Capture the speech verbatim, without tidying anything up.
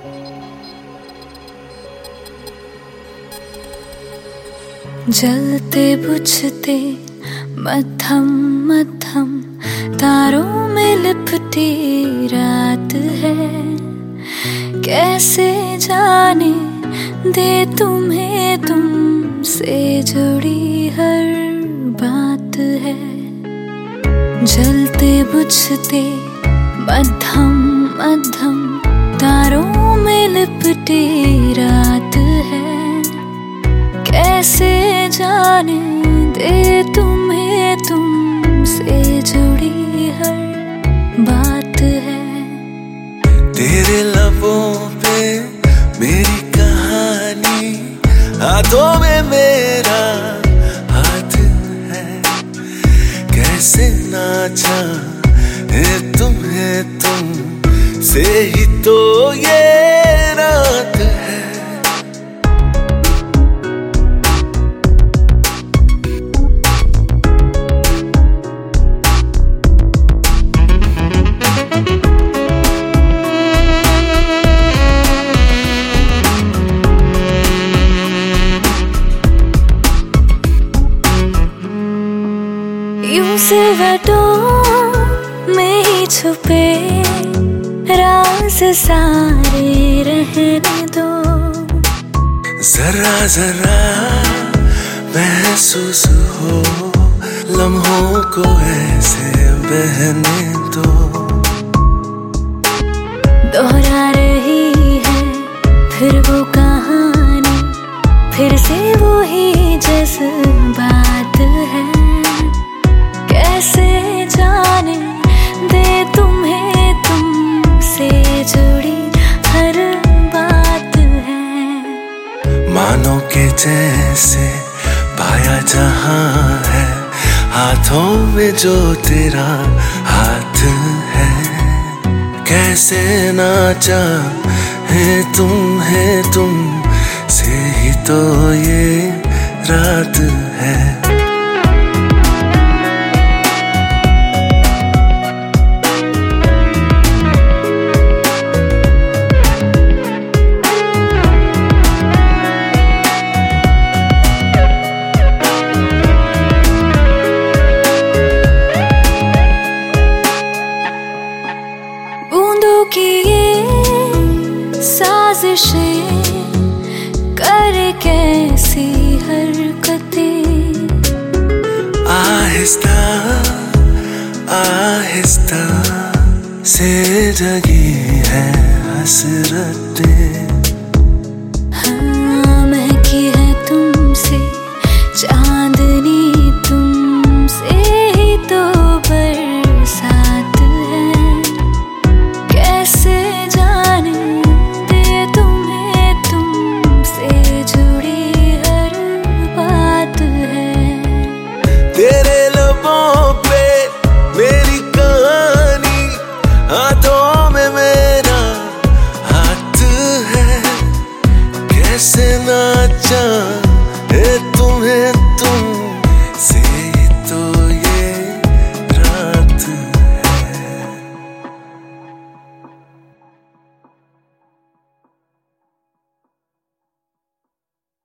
जलते बुझते मध्यम मध्यम तारों में लिपटी रात है। कैसे जाने दे तुम्हें तुमसे जुड़ी हर बात है। जलते बुझते मध्यम मध्यम तारों में लिपटी रात है। कैसे जाने दे तुम्हें तुमसे जुड़ी हर बात है। तेरे लबों पे मेरी कहानी, हाथों में मेरा हाथ है। कैसे ना चाहे तुम्हें तुम से ही तो ये रात है। यूं सिलवटों में ही छुपे राज सारे रहने दो। जरा जरा महसूस हो लम्हों को ऐसे बहने दो। दोहरा रही है फिर वो कहानी, फिर से वो ही जज्बात है। कैसे जाने दे तुम्हें तुमसे जुड़ी हर बात है। मानो के जैसे पाया जहां है, हाथों में जो तेरा हाथ है। कैसे ना चाहे तुम्हें तुम से ही तो ये रात है। बूंदों की ये साजिशें करे कैसी हरकतें। आहिस्ता आहिस्ता से जगी है हसरतें।